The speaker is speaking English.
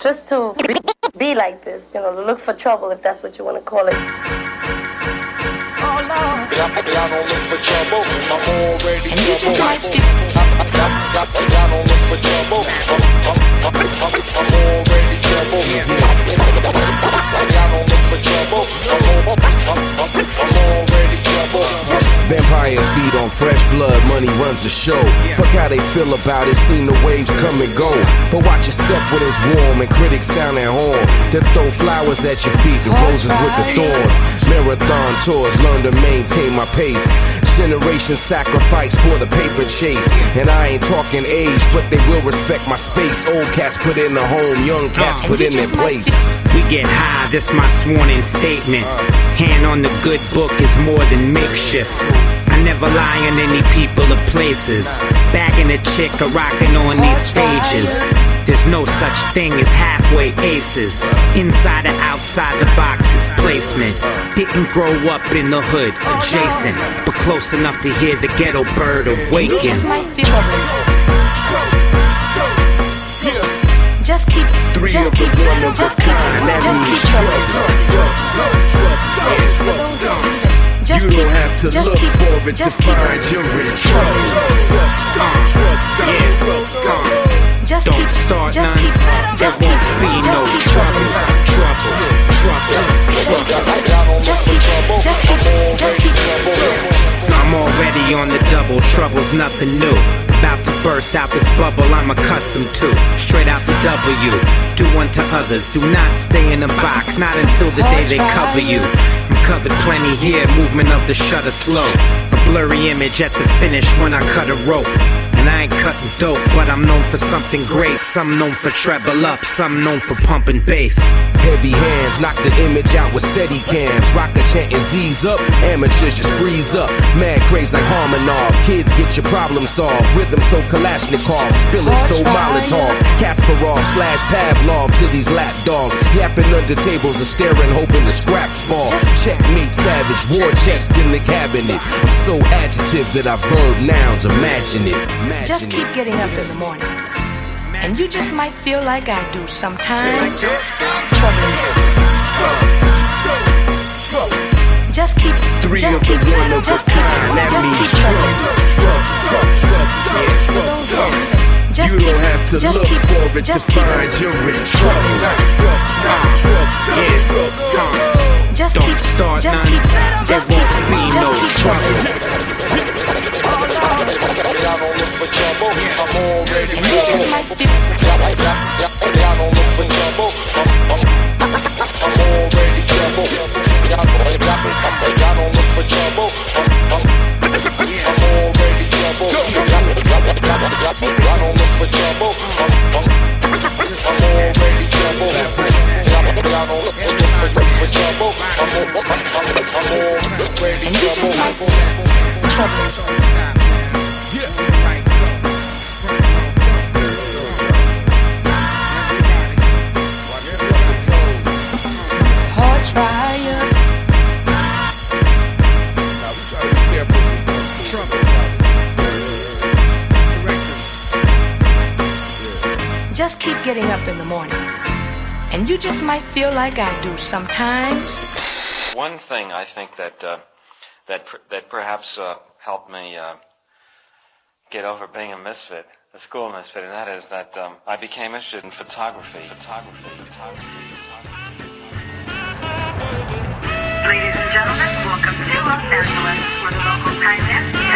just to be like this, you know, to look for trouble, if that's what you want to call it. I don't look for trouble. I'm already and you just might be. I don't look for trouble. I'm already trouble. I don't look for trouble. I'm already trouble. Vampires feed on fresh blood, money runs the show. Fuck how they feel about it, seen the waves come and go. But watch your step when it's warm and critics sound at horn. They'll throw flowers at your feet, the roses with the thorns. Marathon tours, learn to maintain my pace. Generation sacrifice for the paper chase. And I ain't talking age, but they will respect my space. Old cats put in the home, young cats put in their place. We get high, this my sworn-in statement. Hand on the good book is more than makeshift. I never lie on any people or places. Bagging a chick or rocking on these stages. There's no such thing as halfway aces. Inside or outside the box is placement. Didn't grow up in the hood, adjacent, but close enough to hear the ghetto bird awaken. You just might feel Just keep trouble. Just keep You don't have to look for it to find you're in trouble. Don't start none, there won't be no trouble. I'm already on the double, trouble's nothing new. About to burst out this bubble I'm accustomed to. Straight out the W, do unto others. Do not stay in a box, not until the day they cover you. I'm covered plenty here, movement of the shutter slow. A blurry image at the finish when I cut a rope. And I ain't cutting dope, but I'm known for something great. Some known for treble up, some known for pumping bass. Heavy hands knock the image out with steady cams. Rocker chanting Z's up, amateurs just freeze up. Mad craze like Harmonov, kids get your problem solved. Rhythm so Kalashnikov, spill it so Molotov. Kasparov / Pavlov to these lap dogs. Yapping under tables and staring, hoping the scraps fall. Checkmate savage, war chest in the cabinet. I'm so adjective that I verb nouns, imagine it. Just keep getting up in the morning, and you just might feel like I do sometimes. Trouble. Just keep trouble. You don't have to look for it to find you're in trouble. Don't start none, there won't be no trouble. I don't look for trouble. I'm already and you just might be. I don't look for trouble. I'm already trouble. I don't look for trouble. I'm already trouble. I don't look for trouble. I'm already trouble. I don't look for trouble. I'm already and you just might be trouble. Just keep getting up in the morning, and you just might feel like I do sometimes. One thing I think that perhaps helped me get over being a misfit, a school misfit, and that is that I became interested in photography. Ladies and gentlemen, welcome to Los Angeles, where the local time is